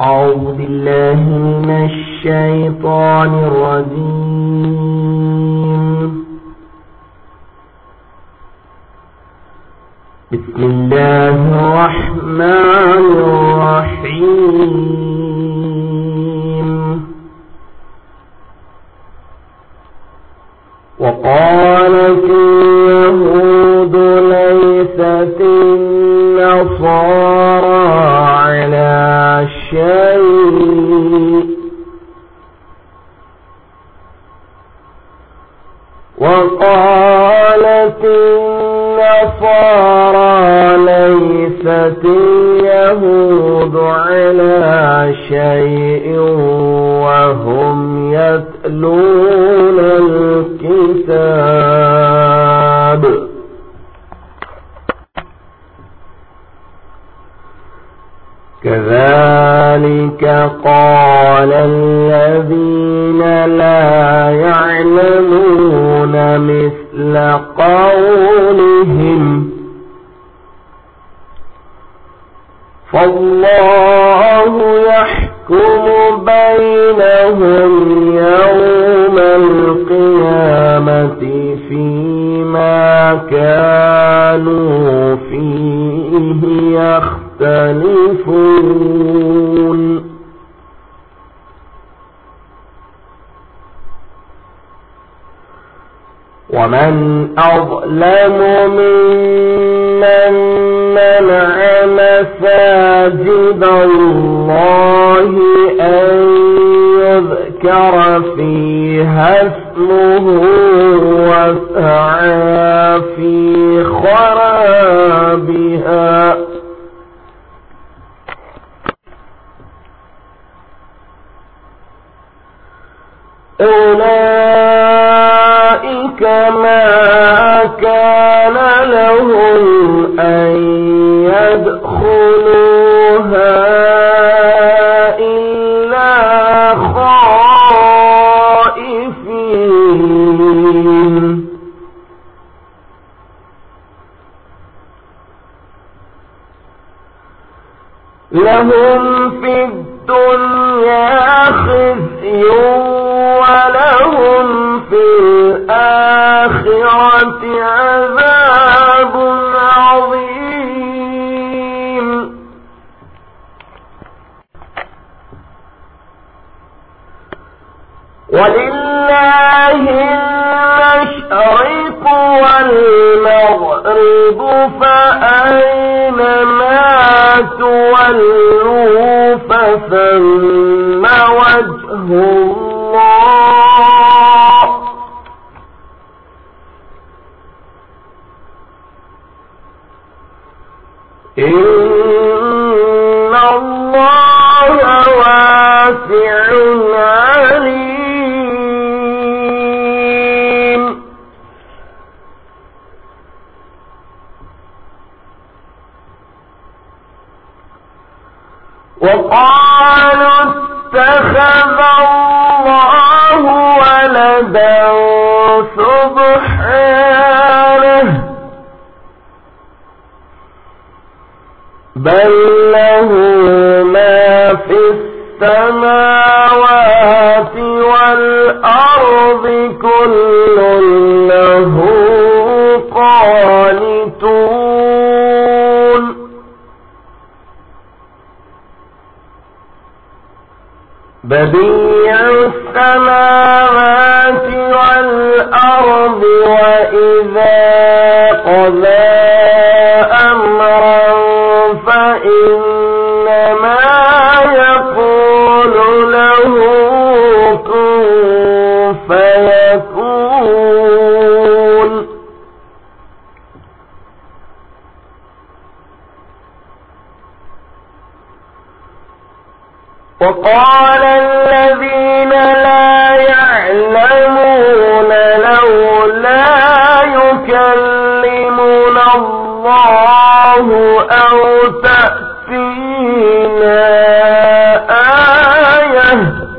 أعوذ بالله من الشيطان الرجيم. بسم الله الرحمن الرحيم. وقالت اليهود ليست النصارى على شيء وقالت النصارى ليست اليهود على شيء وهم يتلون الكتاب. كذلك قال الذين لا يعلمون مثل قولهم فالله يحكم بينهم يوم القيامة فيما كانوا فيه يختلفون. ومن أظلم ممن منع مساجد الله أن يذكر فيها اسمه وسعى في خرابها. أولئك ما كان لهم أن يدخلوها إلا خائفين. لهم في الدنيا خزي ولهم في الآخرة عذاب عظيم. ولله المشرق والمغرب فأينما تولوا فثم وجه الله. إن الله واسع عليم. وقالوا اتخذ الله ولدا سبحانه بل له ما في السماوات والأرض كل له قانتون. بديع السماوات والأرض وإذا قضى أمرا فإنما يقول له كن فيكون. وقال الذين لا يعلمون لولا يكلمنا الله أو تأتينا آية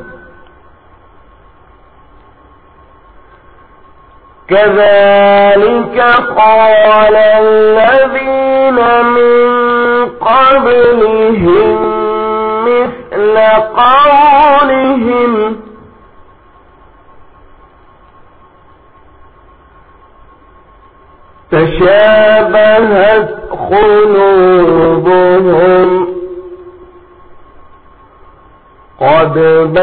كذلك قال الذين من قبلهم مثل قولهم تشابهت قلوبهم قد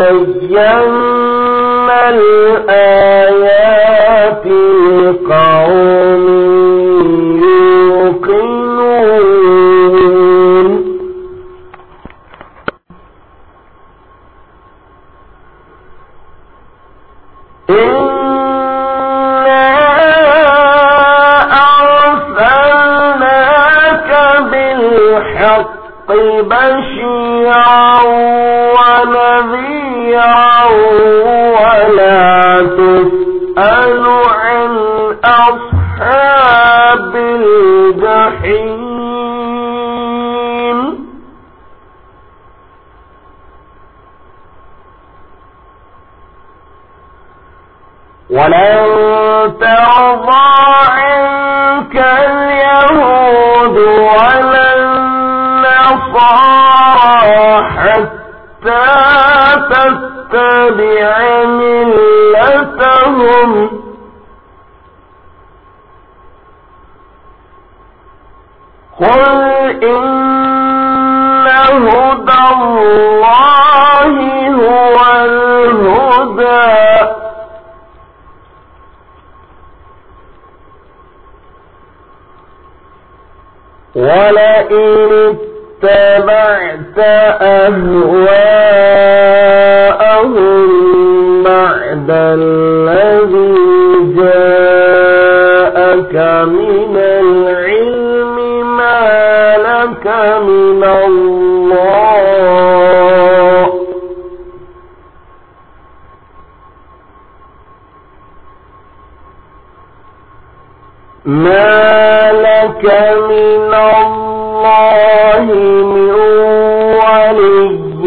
بينا الآيات لقوم يوقنون إنا أرسلناك بالحق بشيرا ونذيرا ولا تسأل عن أصحاب الجحيم ولن ترضى عنك اليهود ولا النصارى حتى تتبع ملتهم قل إن هدى الله هو الهدى ولئن اتبعت أهواءهم بعد الذي جاءك من العلم ما لك من الله من الله من ولي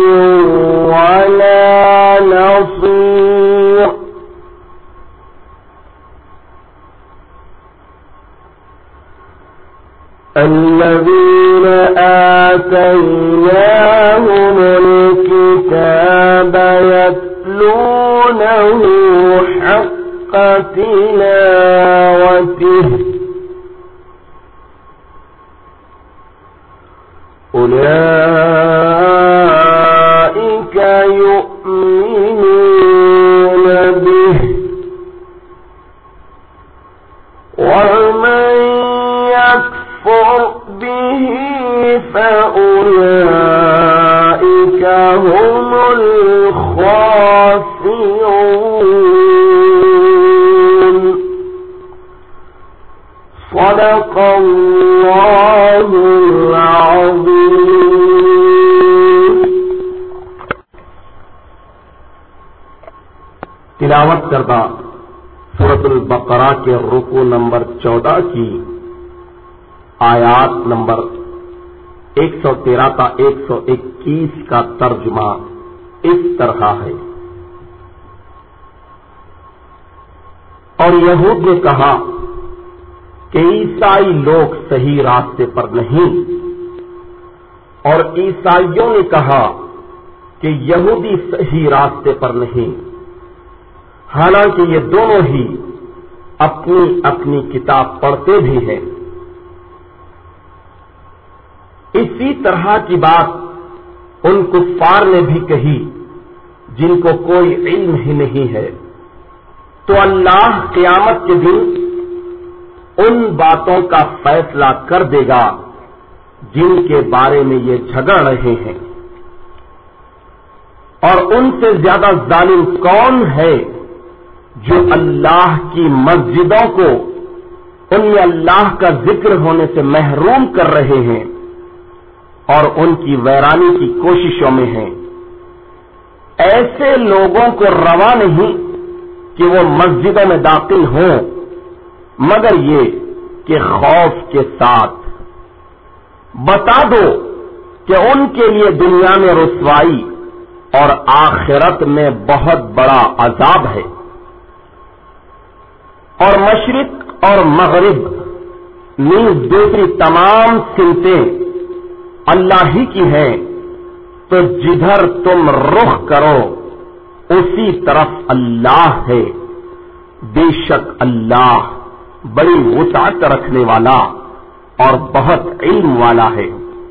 ولا نصير الذين آتيناهم الكتاب يتلونه حق تلاوته أولئك يؤمنون به ومن يكفر به فأولئك هم الخاسرون صدق الله العظيم. تلاوت کردہ سورۃ البقرہ کے رکوع نمبر 14 کی آیات نمبر 113 تا 121 کا ترجمہ اس طرح ہے. اور یہود نے کہا کہ عیسائی لوگ صحیح راستے پر نہیں، اور عیسائیوں نے کہا کہ یہودی صحیح راستے پر نہیں، حالانکہ یہ دونوں ہی اپنی اپنی کتاب پڑھتے بھی ہیں. اسی طرح کی بات ان کفار نے بھی کہی جن کو کوئی علم ہی نہیں ہے. تو اللہ قیامت کے دن ان باتوں کا فیصلہ کر دے گا جن کے بارے میں یہ جھگڑ رہے ہیں. اور ان سے زیادہ ظالم کون ہے جو اللہ کی مسجدوں کو ان میں اللہ کا ذکر ہونے سے محروم کر رہے ہیں اور ان کی ویرانی کی کوششوں میں ہیں. ایسے لوگوں کو روا نہیں کہ وہ مسجدوں میں داخل ہوں مگر یہ کہ خوف کے ساتھ. بتا دو کہ ان کے لیے دنیا میں رسوائی اور آخرت میں بہت بڑا عذاب ہے. اور مشرق اور مغرب نیز دوسری تمام سمتیں اللہ ہی کی ہیں تو جدھر تم رخ کرو اسی طرف اللہ ہے. بے شک اللہ بڑی وسعت رکھنے والا اور بہت علم والا ہے.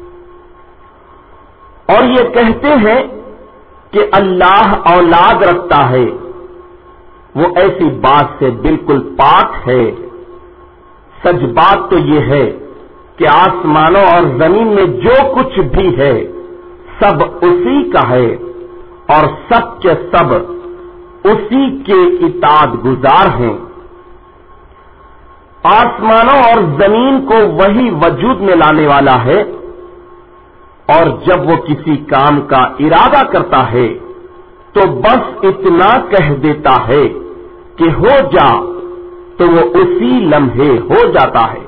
اور یہ کہتے ہیں کہ اللہ اولاد رکھتا ہے، وہ ایسی بات سے بالکل پاک ہے. سچ بات تو یہ ہے کہ آسمانوں اور زمین میں جو کچھ بھی ہے سب اسی کا ہے اور سب کے سب اسی کے اطاعت گزار ہیں. آسمانوں اور زمین کو وہی وجود میں لانے والا ہے، اور جب وہ کسی کام کا ارادہ کرتا ہے تو بس اتنا کہہ دیتا ہے کہ ہو جا، تو وہ اسی لمحے ہو جاتا ہے.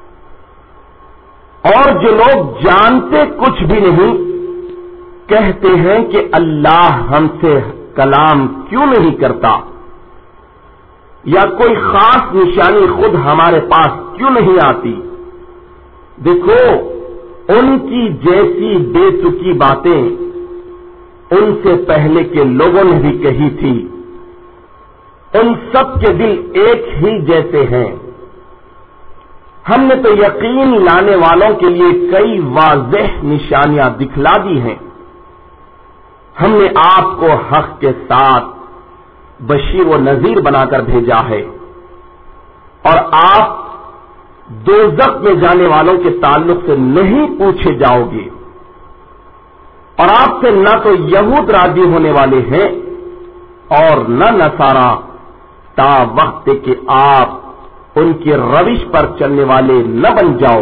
اور جو لوگ جانتے کچھ بھی نہیں کہتے ہیں کہ اللہ ہم سے کلام کیوں نہیں کرتا، یا کوئی خاص نشانی خود ہمارے پاس کیوں نہیں آتی. دیکھو ان کی جیسی بے تکی باتیں ان سے پہلے کے لوگوں نے بھی کہی تھی. ان سب کے دل ایک ہی جیسے ہیں. ہم نے تو یقین لانے والوں کے لیے کئی واضح نشانیاں دکھلا دی ہیں. ہم نے آپ کو حق کے ساتھ بشیر و نذیر بنا کر بھیجا ہے، اور آپ دوزخ میں جانے والوں کے تعلق سے نہیں پوچھے جاؤ گے. اور آپ سے نہ تو یہود راضی ہونے والے ہیں اور نہ نصارا، تا وقت کہ آپ ان کی روش پر چلنے والے نہ بن جاؤ.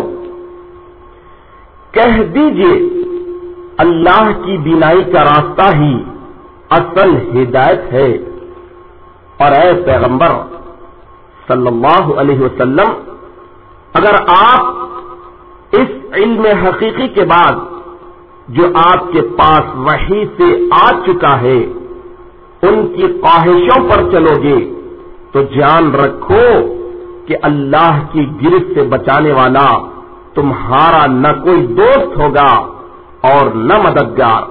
کہہ دیجئے اللہ کی بینائی کا راستہ ہی اصل ہدایت ہے. اور اے پیغمبر صلی اللہ علیہ وسلم، اگر آپ اس علم حقیقی کے بعد جو آپ کے پاس وحی سے آ چکا ہے ان کی خواہشوں پر چلو گے تو جان رکھو کہ اللہ کی گرفت سے بچانے والا تمہارا نہ کوئی دوست ہوگا اور نہ مددگار.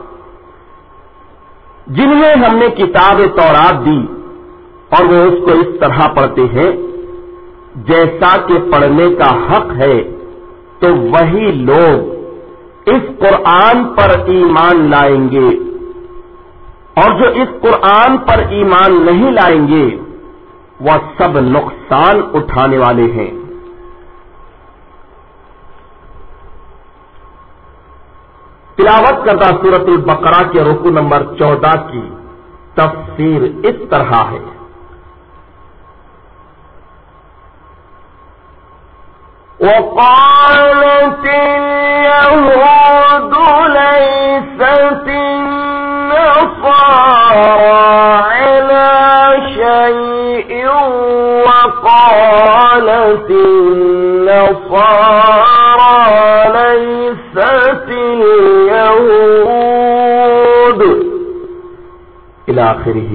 جنہیں ہم نے کتاب تورات دی اور وہ اس کو اس طرح پڑھتے ہیں جیسا کہ پڑھنے کا حق ہے، تو وہی لوگ اس قرآن پر ایمان لائیں گے. اور جو اس قرآن پر ایمان نہیں لائیں گے وہ سب نقصان اٹھانے والے ہیں. تلاوت کردہ سورۃ البقرہ کے رکوع نمبر 14 کی تفسیر اس طرح ہے. وقالت اليهود ليست النصارى على شيء وقالت النصارى ليست اليهود إلى آخره.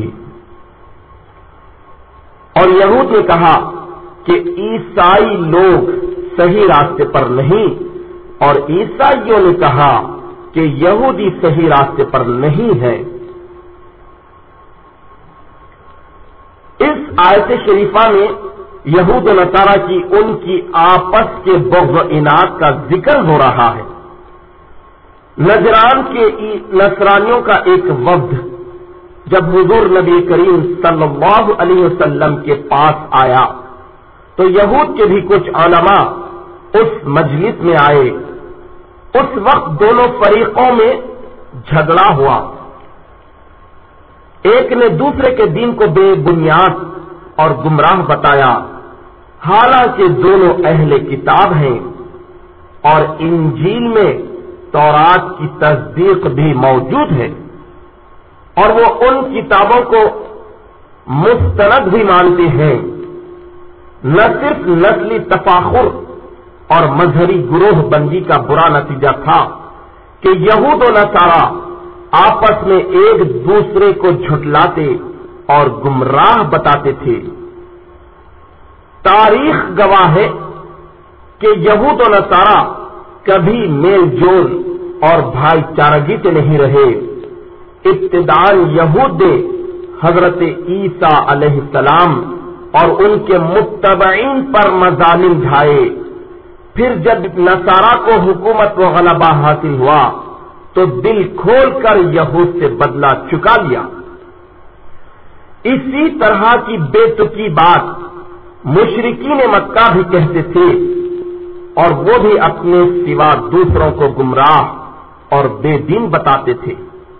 اور یہود نے کہا کہ عیسائی لوگ صحیح راستے پر نہیں، اور عیسائیوں نے کہا کہ یہودی صحیح راستے پر نہیں ہے. اس آیت شریفہ میں یہود و نصارہ کی ان کی آپس کے بغض و عناد کا ذکر ہو رہا ہے. نجران کے نصرانیوں کا ایک وفد جب حضور نبی کریم صلی اللہ علیہ وسلم کے پاس آیا تو یہود کے بھی کچھ علماء اس مجلس میں آئے. اس وقت دونوں فریقوں میں جھگڑا ہوا. ایک نے دوسرے کے دین کو بے بنیاد اور گمراہ بتایا، حالانکہ دونوں اہل کتاب ہیں اور انجیل میں تورات کی تصدیق بھی موجود ہے، اور وہ ان کتابوں کو مستند بھی مانتے ہیں. نہ صرف نسلی تفاخر اور مذہبی گروہ بندی کا برا نتیجہ تھا کہ یہود و نصارہ آپس میں ایک دوسرے کو جھٹلاتے اور گمراہ بتاتے تھے. تاریخ گواہ ہے کہ یہود و نصارہ کبھی میل جول اور بھائی چارگی سے نہیں رہے۔ ابتداءً یہود نے حضرت عیسیٰ علیہ السلام اور ان کے متبعین پر مظالم ڈھائے، پھر جب نصارہ کو حکومت و غلبہ حاصل ہوا تو دل کھول کر یہود سے بدلہ چکا لیا۔ اسی طرح کی بے تکی بات مشرکین مکہ بھی کہتے تھے، اور وہ بھی اپنے سوا دوسروں کو گمراہ اور بے دین بتاتے تھے۔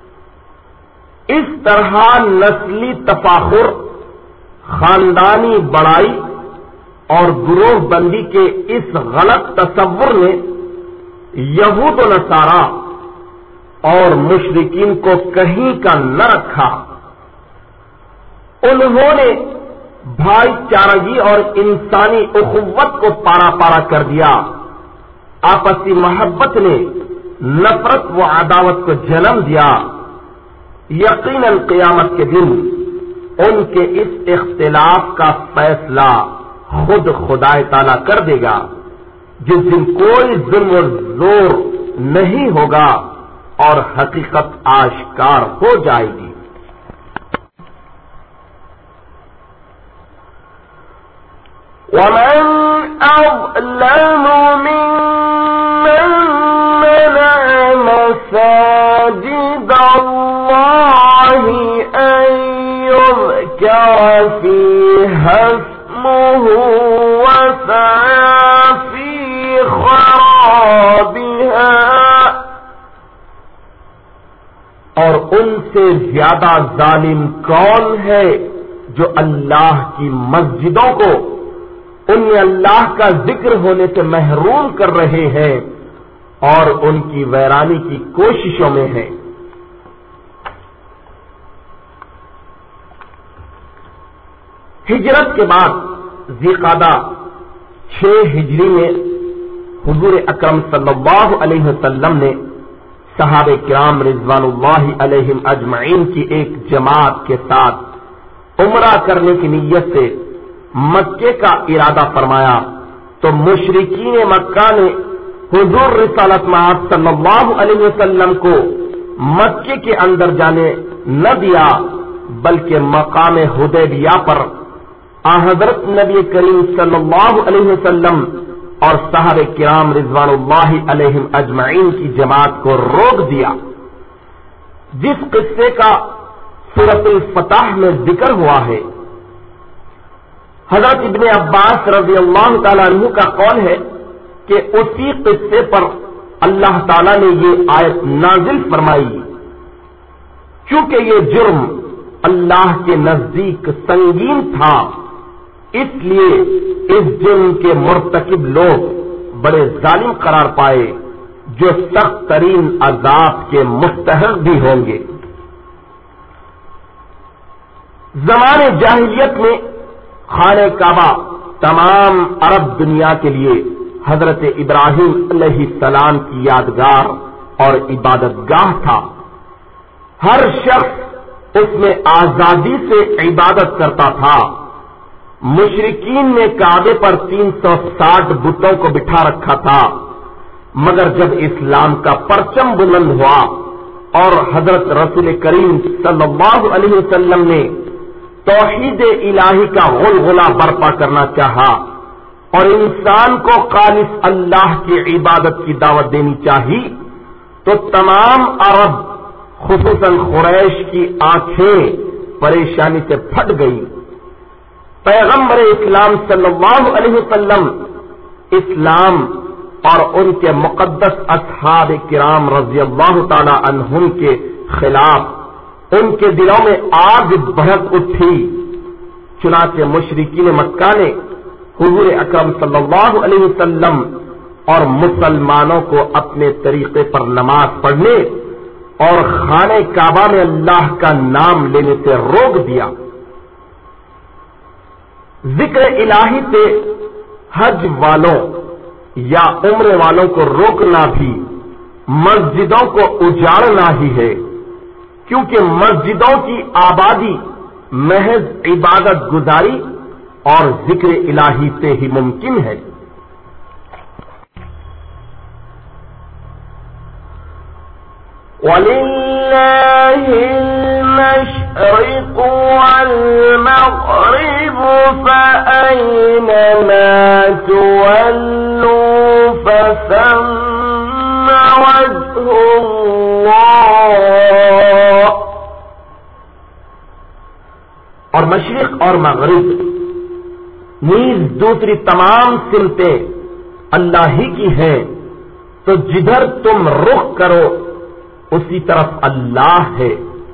اس طرح نسلی تفاخر، خاندانی بڑائی اور گروہ بندی کے اس غلط تصور نے یہود و نصارہ اور مشرکین کو کہیں کا نہ رکھا۔ انہوں نے بھائی چارگی اور انسانی اخوت کو پارا پارا کر دیا۔ آپسی محبت نے نفرت و عداوت کو جنم دیا۔ یقیناً قیامت کے دن ان کے اس اختلاف کا فیصلہ خود خدا تعالیٰ کر دے گا، جس دن کوئی ظلم و زور نہیں ہوگا اور حقیقت آشکار ہو جائے گی۔ ومن أظلم ممن منع مساجد الله أن يذكر فيها اسمه وسعى في خرابها، اور ان سے زیادہ ظالم کون ہے جو اللہ کی مسجدوں کو ان میں اللہ کا ذکر ہونے سے محروم کر رہے ہیں اور ان کی ویرانی کی کوششوں میں ہے۔ ہجرت کے بعد ذی-قعدہ 6 ہجری میں حضور اکرم صلی اللہ علیہ وسلم نے صحابہ کرام رضوان اللہ علیہم اجمعین کی ایک جماعت کے ساتھ عمرہ کرنے کی نیت سے مکے کا ارادہ فرمایا تو مشرکین مکہ نے حضور رسالت مآب صلی اللہ علیہ وسلم کو مکے کے اندر جانے نہ دیا، بلکہ مقام حدیبیہ پر حضرت نبی کریم صلی اللہ علیہ وسلم اور صحابہ کرام رضوان اللہ علیہم اجمعین کی جماعت کو روک دیا۔ جس قصے کا سورۃ الفتح میں ذکر ہوا ہے، حضرت ابن عباس رضی اللہ تعالیٰ عنہ کا قول ہے کہ اسی قصے پر اللہ تعالیٰ نے یہ آیت نازل فرمائی، چونکہ یہ جرم اللہ کے نزدیک سنگین تھا، اس لیے اس جرم کے مرتکب لوگ بڑے ظالم قرار پائے جو سخت ترین عذاب کے مستحق بھی ہوں گے۔ زمانے جاہلیت میں خانہ کعبہ تمام عرب دنیا کے لیے حضرت ابراہیم علیہ السلام کی یادگار اور عبادت گاہ تھا۔ ہر شخص اس میں آزادی سے عبادت کرتا تھا۔ مشرکین نے کعبے پر 360 بتوں کو بٹھا رکھا تھا، مگر جب اسلام کا پرچم بلند ہوا اور حضرت رسول کریم صلی اللہ علیہ وسلم نے توحید الہی کا غلغلہ برپا کرنا چاہا اور انسان کو خالص اللہ کی عبادت کی دعوت دینی چاہی، تو تمام عرب خصوصاً قریش کی آنکھیں پریشانی سے پھٹ گئی۔ پیغمبر اسلام صلی اللہ علیہ وسلم اسلام اور ان کے مقدس اصحاب کرام رضی اللہ تعالی عنہم کے خلاف ان کے دلوں میں آگ بھڑک اٹھی۔ چنانچہ مشرکین مکہ نے حضور اکرم صلی اللہ علیہ وسلم اور مسلمانوں کو اپنے طریقے پر نماز پڑھنے اور خانہ کعبہ میں اللہ کا نام لینے سے روک دیا۔ ذکر الہی سے حج والوں یا عمرے والوں کو روکنا بھی مسجدوں کو اجاڑنا ہی ہے، کیونکہ مسجدوں کی آبادی محض عبادت گزاری اور ذکر الہی سے ہی ممکن ہے۔ وَلِلَّهِ الْمَشْرِقُ وَالْمَغْرِبُ فَأَيْنَمَا تُوَلُّوا فَثَمَّ وَجْهُ اللَّهِ. اور مشرق اور مغرب نیز دوسری تمام سمتیں اللہ ہی کی ہیں، تو جدھر تم رخ کرو اسی طرف اللہ ہے.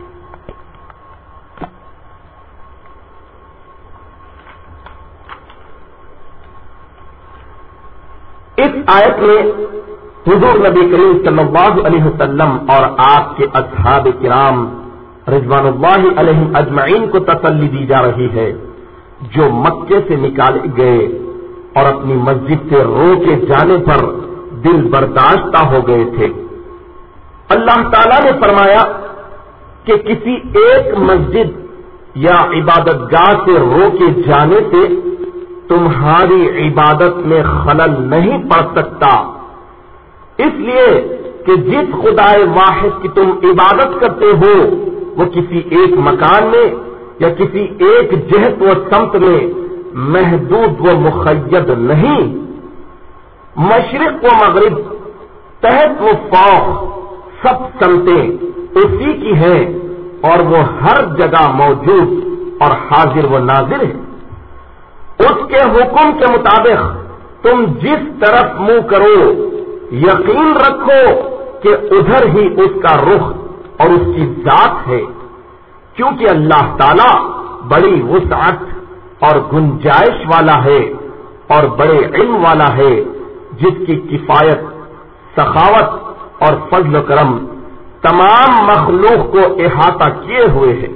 اس آیت میں حضور نبی کریم صلی اللہ علیہ وسلم اور آپ کے اصحاب کرام رضوان اللہ علیہم اجمعین کو تسلی دی جا رہی ہے جو مکے سے نکالے گئے اور اپنی مسجد سے روکے جانے پر دل برداشتہ ہو گئے تھے. اللہ تعالی نے فرمایا کہ کسی ایک مسجد یا عبادت گاہ سے روکے جانے سے تمہاری عبادت میں خلل نہیں پڑ سکتا، اس لیے کہ جس خدائے واحد کی تم عبادت کرتے ہو وہ کسی ایک مکان میں یا کسی ایک جہت و سمت میں محدود و مقید نہیں. مشرق و مغرب، تحت و فوق، سب سمتیں اسی کی ہیں اور وہ ہر جگہ موجود اور حاضر و ناظر ہے. اس کے حکم کے مطابق تم جس طرف منہ کرو یقین رکھو کہ ادھر ہی اس کا رخ اور اس کی ذات ہے، کیونکہ اللہ تعالی بڑی وسعت اور گنجائش والا ہے اور بڑے علم والا ہے، جس کی کفایت، سخاوت اور فضل و کرم تمام مخلوق کو احاطہ کیے ہوئے ہے.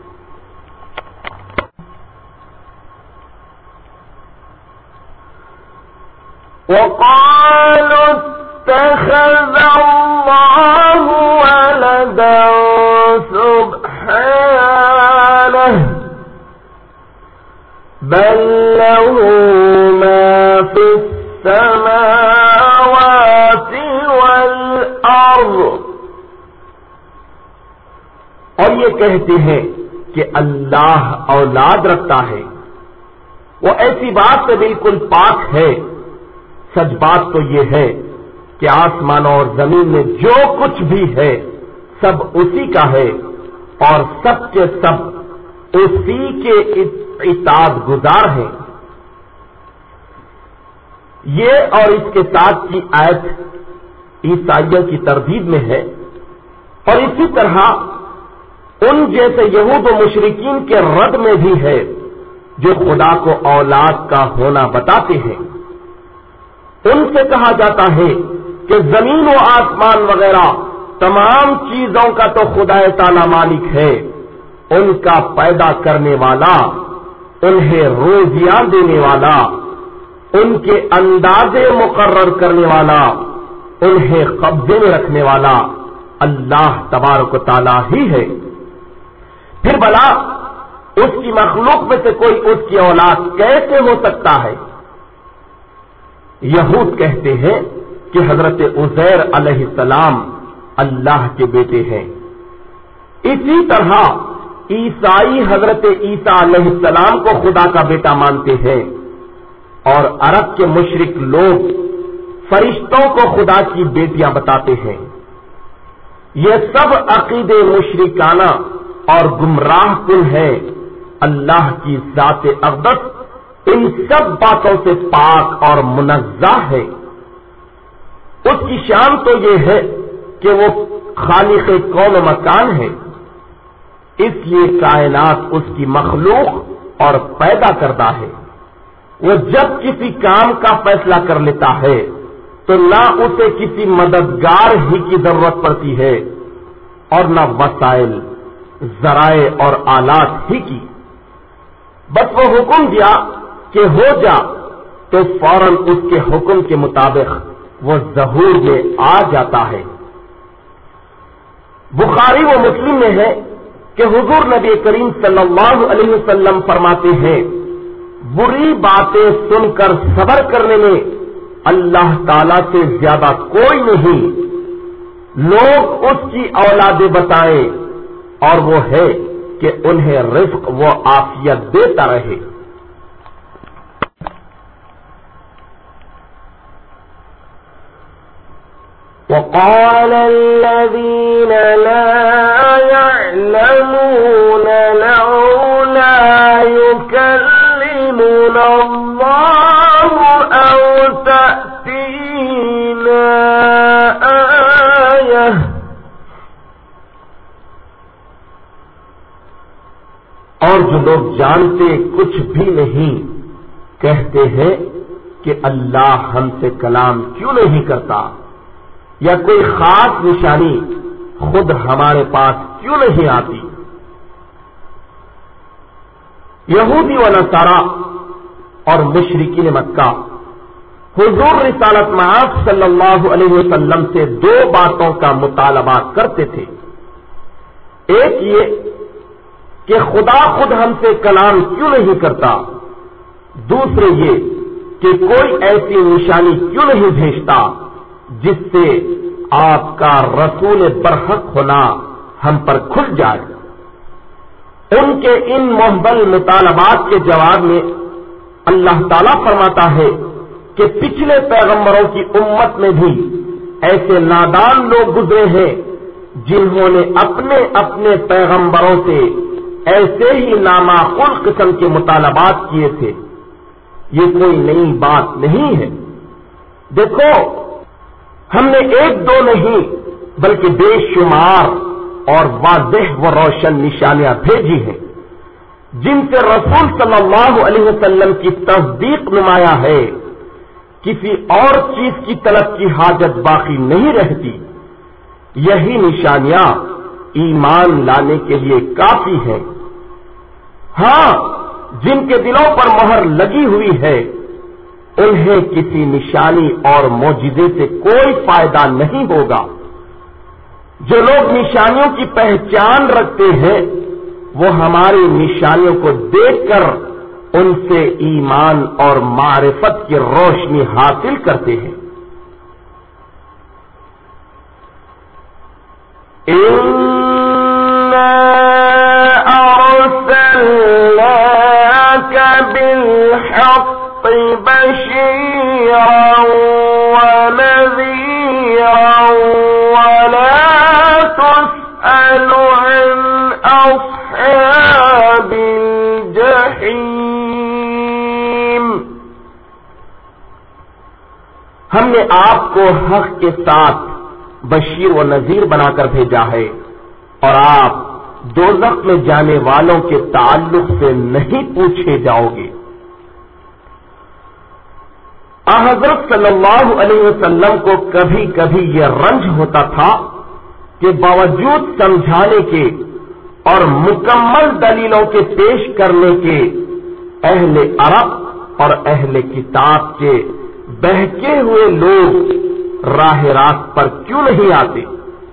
وَقَالُوا اتَّخَذَ اللَّهُ وَلَدًا سُبْحَانَهُ بَل لَّهُ مَا فِي السَّمَاوَاتِ وَالْأَرْضِ. اور یہ کہتے ہیں کہ اللہ اولاد رکھتا ہے. وہ ایسی بات سے بالکل پاک ہے. سچ بات تو یہ ہے کہ آسمانوں اور زمین میں جو کچھ بھی ہے سب اسی کا ہے اور سب کے سب اسی کے اطاعت گزار ہیں. یہ اور اس کے ساتھ کی آیت عیسائیوں کی تردید میں ہے اور اسی طرح ان جیسے یہود و مشرکین کے رد میں بھی ہے جو خدا کو اولاد کا ہونا بتاتے ہیں. ان سے کہا جاتا ہے کہ زمین و آسمان وغیرہ تمام چیزوں کا تو خدا تعالی مالک ہے، ان کا پیدا کرنے والا، انہیں روزیاں دینے والا، ان کے اندازے مقرر کرنے والا، انہیں قبضے میں رکھنے والا اللہ تبارک و تعالی ہی ہے. پھر بھلا اس کی مخلوق میں سے کوئی اس کی اولاد کیسے ہو سکتا ہے؟ یہود کہتے ہیں کہ حضرت عزیر علیہ السلام اللہ کے بیٹے ہیں. اسی طرح عیسائی حضرت عیسیٰ علیہ السلام کو خدا کا بیٹا مانتے ہیں اور عرب کے مشرک لوگ فرشتوں کو خدا کی بیٹیاں بتاتے ہیں. یہ سب عقیدے مشرکانہ اور گمراہ کن ہے. اللہ کی ذات اقدس ان سب باتوں سے پاک اور منزہ ہے. اس کی شان تو یہ ہے کہ وہ خالق کون و مکان ہے، اس لیے کائنات اس کی مخلوق اور پیدا کردہ ہے. وہ جب کسی کام کا فیصلہ کر لیتا ہے تو نہ اسے کسی مددگار ہی کی ضرورت پڑتی ہے اور نہ وسائل، ذرائع اور آلات ہی کی. بس وہ حکم دیا کہ ہو جا تو فوراً اس کے حکم کے مطابق وہ ظہور میں آ جاتا ہے. بخاری و مسلم میں ہے کہ حضور نبی کریم صلی اللہ علیہ وسلم فرماتے ہیں بری باتیں سن کر صبر کرنے میں اللہ تعالی سے زیادہ کوئی نہیں. لوگ اس کی اولادیں بتائیں، اور وہ ہے کہ انہیں رزق و عافیت دیتا رہے۔ وقال الذين لا يعلمون لولا يكلمنا الله أو تأتينا آية اور جو لوگ جانتے کچھ بھی نہیں کہتے ہیں کہ اللہ ہم سے کلام کیوں نہیں کرتا، یا کوئی خاص نشانی خود ہمارے پاس کیوں نہیں آتی۔ یہودی و نصارا اور مشرکین مکہ حضور رسالت مآب صلی اللہ علیہ وسلم سے دو باتوں کا مطالبہ کرتے تھے۔ ایک یہ کہ خدا خود ہم سے کلام کیوں نہیں کرتا، دوسرے یہ کہ کوئی ایسی نشانی کیوں نہیں بھیجتا جس سے آپ کا رسول برحق ہونا ہم پر کھل جائے۔ ان کے ان محبل مطالبات کے جواب میں اللہ تعالیٰ فرماتا ہے کہ پچھلے پیغمبروں کی امت میں بھی ایسے نادان لوگ گزرے ہیں جنہوں نے اپنے اپنے پیغمبروں سے ایسے ہی نامعقول قسم کے مطالبات کیے تھے۔ یہ کوئی نئی بات نہیں ہے۔ دیکھو، ہم نے ایک دو نہیں بلکہ بے شمار اور واضح و روشن نشانیاں بھیجی ہیں جن سے رسول صلی اللہ علیہ وسلم کی تصدیق نمایاں ہے۔ کسی اور چیز کی طلب کی حاجت باقی نہیں رہتی۔ یہی نشانیاں ایمان لانے کے لیے کافی ہیں۔ ہاں، جن کے دلوں پر مہر لگی ہوئی ہے انہیں کسی نشانی اور معجزے سے کوئی فائدہ نہیں ہوگا۔ جو لوگ نشانیوں کی پہچان رکھتے ہیں وہ ہماری نشانیوں کو دیکھ کر ان سے ایمان اور معرفت کی روشنی حاصل کرتے ہیں۔ بالحق بشيرا ونذيرا ولا تسأل عن أصحاب الجحيم۔ ہم نے آپ کو حق کے ساتھ بشیر و نذیر بنا کر بھیجا ہے، اور آپ دوزخ میں جانے والوں کے تعلق سے نہیں پوچھے جاؤ گے۔ حضرت صلی اللہ علیہ وسلم کو کبھی کبھی یہ رنج ہوتا تھا کہ باوجود سمجھانے کے اور مکمل دلیلوں کے پیش کرنے کے اہل عرب اور اہل کتاب کے بہکے ہوئے لوگ راہ راست پر کیوں نہیں آتے۔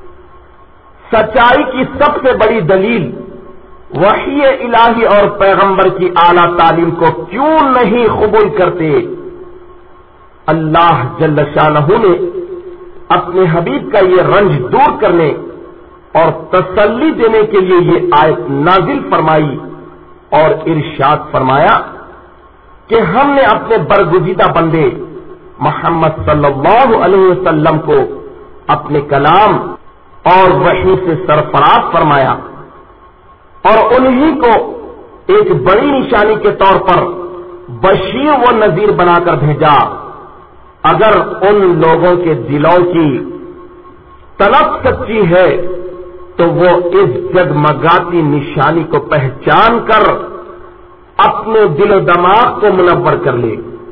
سچائی کی سب سے بڑی دلیل وحی الہی اور پیغمبر کی اعلیٰ تعلیم کو کیوں نہیں قبول کرتے۔ اللہ جل شانہ نے اپنے حبیب کا یہ رنج دور کرنے اور تسلی دینے کے لیے یہ آیت نازل فرمائی اور ارشاد فرمایا کہ ہم نے اپنے برگزیدہ بندے محمد صلی اللہ علیہ وسلم کو اپنے کلام اور وحی سے سرفراز فرمایا اور انہی کو ایک بڑی نشانی کے طور پر بشیر و نذیر بنا کر بھیجا۔ اگر ان لوگوں کے دلوں کی طلب سچی ہے تو وہ اس جگمگاتی نشانی کو پہچان کر اپنے دل و دماغ کو منور کر لے۔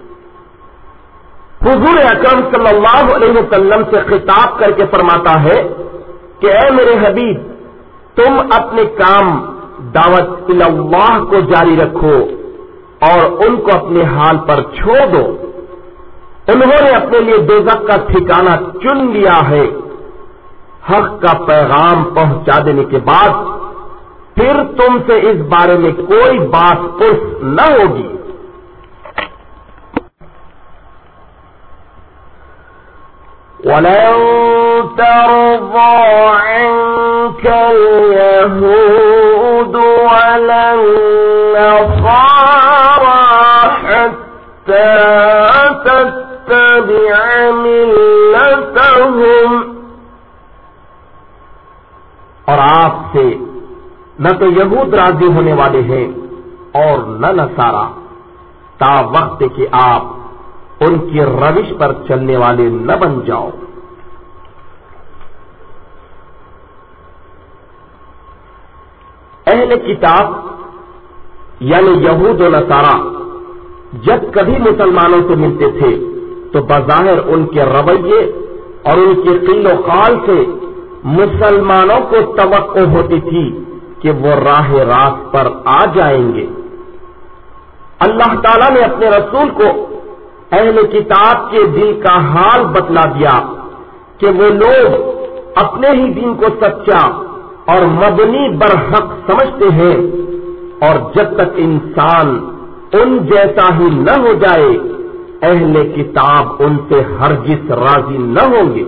حضور اکرم صلی اللہ علیہ وسلم سے خطاب کر کے فرماتا ہے کہ اے میرے حبیب، تم اپنے کام دعوت اللہ کو جاری رکھو اور ان کو اپنے حال پر چھوڑ دو۔ انہوں نے اپنے لیے دوزخ کا ٹھکانہ چن لیا ہے۔ حق کا پیغام پہنچا دینے کے بعد پھر تم سے اس بارے میں کوئی بات پرس نہ ہوگی۔ وَلَن ترضى عنك اليهود ولا النصارى حتى تتبع ملتهم. اور آپ سے نہ تو یہود راضی ہونے والے ہیں اور نہ نصارا، تا وقت کہ آپ ان کی روش پر چلنے والے نہ بن جاؤ. اہل کتاب یعنی یہود و نصارا جب کبھی مسلمانوں سے ملتے تھے تو بظاہر ان کے رویے اور ان کے قیل و قال سے مسلمانوں کو توقع ہوتی تھی کہ وہ راہ راست پر آ جائیں گے. اللہ تعالیٰ نے اپنے رسول کو اہل کتاب کے دل کا حال بتلا دیا کہ وہ لوگ اپنے ہی دین کو سچا اور مبنی برحق سمجھتے ہیں، اور جب تک انسان ان جیسا ہی نہ ہو جائے اہل کتاب ان سے ہرگز راضی نہ ہوں گے.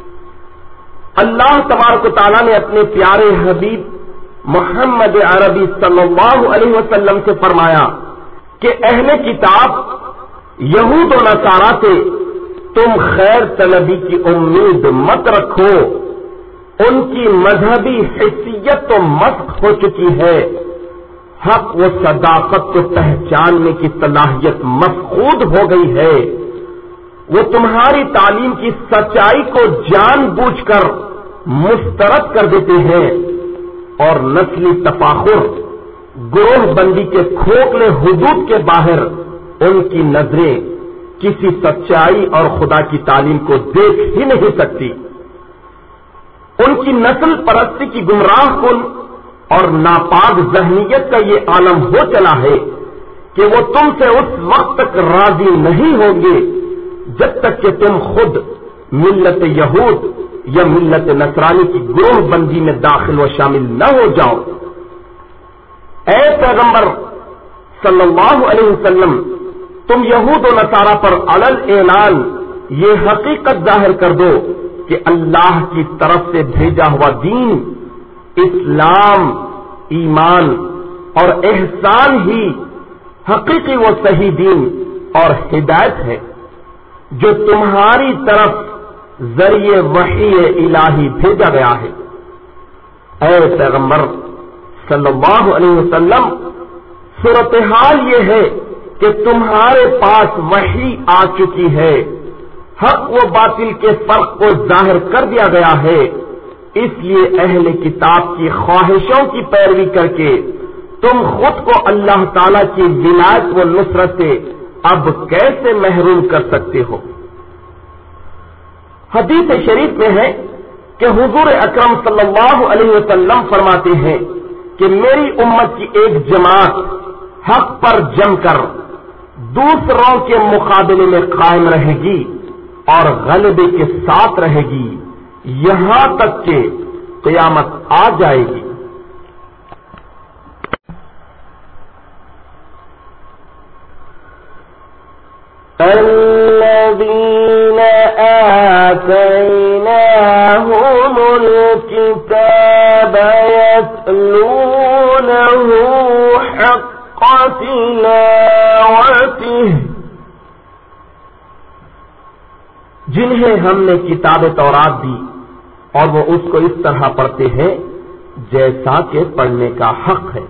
اللہ تبارک و تعالیٰ نے اپنے پیارے حبیب محمد عربی صلی اللہ علیہ وسلم سے فرمایا کہ اہل کتاب یہود و نصارا سے تم خیر طلبی کی امید مت رکھو، ان کی مذہبی حیثیت تو مسخ ہو چکی ہے، حق و صداقت کو پہچاننے کی صلاحیت مفقود ہو گئی ہے. وہ تمہاری تعلیم کی سچائی کو جان بوجھ کر مسترد کر دیتے ہیں، اور نسلی تفاخر، گروہ بندی کے کھوکھلے حدود کے باہر ان کی نظریں کسی سچائی اور خدا کی تعلیم کو دیکھ ہی نہیں سکتی. ان کی نسل پرستی کی گمراہ کن اور ناپاک ذہنیت کا یہ عالم ہو چلا ہے کہ وہ تم سے اس وقت تک راضی نہیں ہوں گے جب تک کہ تم خود ملت یہود یا ملت نصرانی کی گروہ بندی میں داخل و شامل نہ ہو جاؤ. اے پیغمبر صلی اللہ علیہ وسلم، تم یہود و نصارا پر علل اعلان یہ حقیقت ظاہر کر دو کہ اللہ کی طرف سے بھیجا ہوا دین اسلام، ایمان اور احسان ہی حقیقی و صحیح دین اور ہدایت ہے جو تمہاری طرف ذریعے وحی الہی بھیجا گیا ہے. اے پیغمبر صلی اللہ علیہ وسلم، صورتحال یہ ہے کہ تمہارے پاس وحی آ چکی ہے، حق و باطل کے فرق کو ظاہر کر دیا گیا ہے، اس لیے اہل کتاب کی خواہشوں کی پیروی کر کے تم خود کو اللہ تعالی کی ولایت و نصرت سے اب کیسے محروم کر سکتے ہو. حدیث شریف میں ہے کہ حضور اکرم صلی اللہ علیہ وسلم فرماتے ہیں کہ میری امت کی ایک جماعت حق پر جم کر دوسروں کے مقابلے میں قائم رہے گی اور غلبے کے ساتھ رہے گی یہاں تک کہ قیامت آ جائے گی. الذين آتيناهم الكتاب يتلونه حق تلاوته، جنہیں ہم نے کتاب تورات دی اور وہ اس کو اس طرح پڑھتے ہیں جیسا کہ پڑھنے کا حق ہے.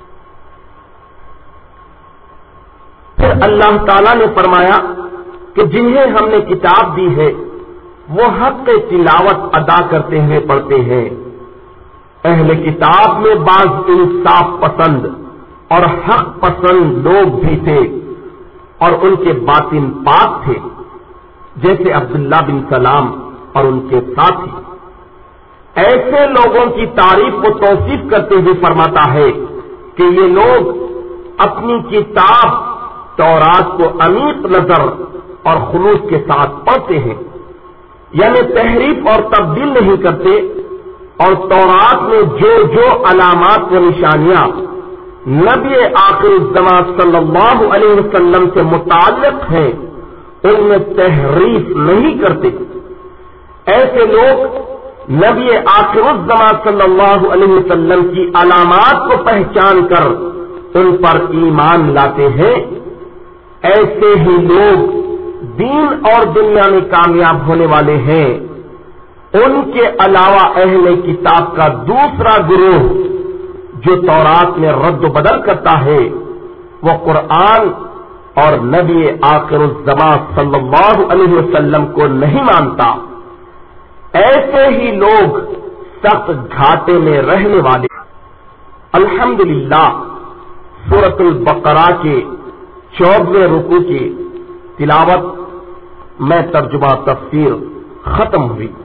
پھر اللہ تعالیٰ نے فرمایا کہ جنہیں ہم نے کتاب دی ہے وہ حق تلاوت ادا کرتے ہوئے پڑھتے ہیں. اہل کتاب میں بعض انصاف پسند اور حق پسند لوگ بھی تھے اور ان کے باطن پاک تھے، جیسے عبداللہ بن سلام اور ان کے ساتھی. ایسے لوگوں کی تعریف و توصیف کرتے ہوئے فرماتا ہے کہ یہ لوگ اپنی کتاب تورات کو عمیق نظر اور خلوص کے ساتھ پڑھتے ہیں، یعنی تحریف اور تبدیل نہیں کرتے، اور تورات میں جو جو علامات و نشانیاں نبی آخر الزمان صلی اللہ علیہ وسلم سے متعلق ہیں ان میں تحریف نہیں کرتے. ایسے لوگ نبی آخر الزمان صلی اللہ علیہ وسلم کی علامات کو پہچان کر ان پر ایمان لاتے ہیں، ایسے ہی لوگ دین اور دنیا میں کامیاب ہونے والے ہیں۔ ان کے علاوہ اہل کتاب کا دوسرا گروہ جو تورات میں رد و بدل کرتا ہے، وہ قرآن اور نبی آخر الزمان صلی اللہ علیہ وسلم کو نہیں مانتا۔ ایسے ہی لوگ سخت گھاٹے میں رہنے والے۔ الحمدللہ سورۃ البقرہ کے 14ویں رکوع کی تلاوت میں ترجمہ تفسیر ختم ہوئی۔